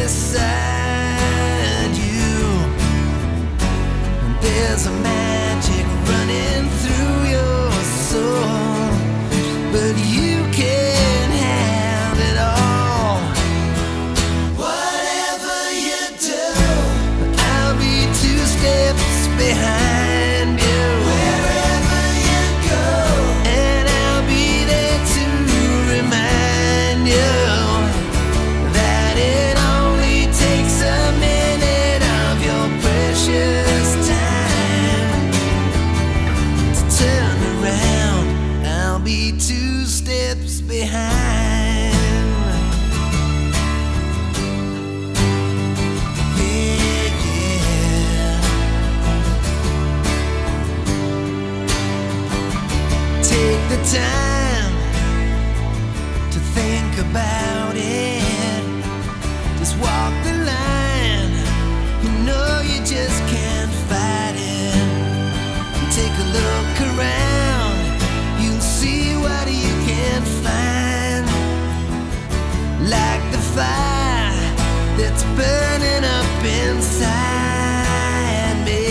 beside you. There's a magic running through your soul, but you can't have it all. Whatever you do, I'll be 2 steps behind you. Wherever you go, and I'll be there to remind you that it only takes a minute of your precious time to turn around. I'll be 2 steps behind. Yeah, yeah. Take the time to think about it. Just walk the line. You know you just can't fight it. Take a look around. You'll see what you can find. Like the fire that's burning up inside me.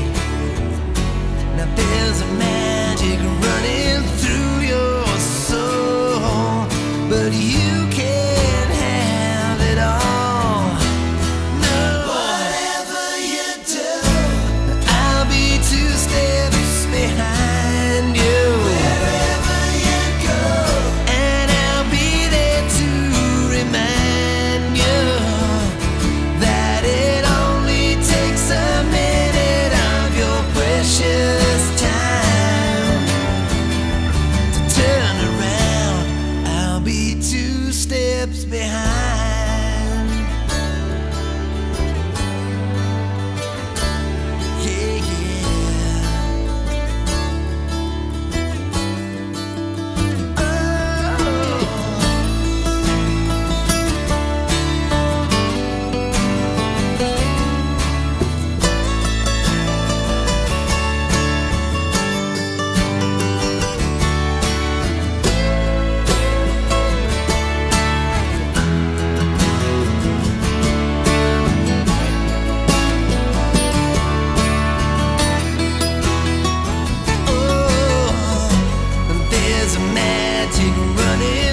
Now there's a magic running through your soul, but you can't have it all. No. Whatever you do, I'll be 2 steps behind you. Wherever you go, and I'll be there to remind you that it only takes a minute of your precious time to turn around. I'll be 2 steps behind. Yeah, yeah. Oh. Oh, there's a magic running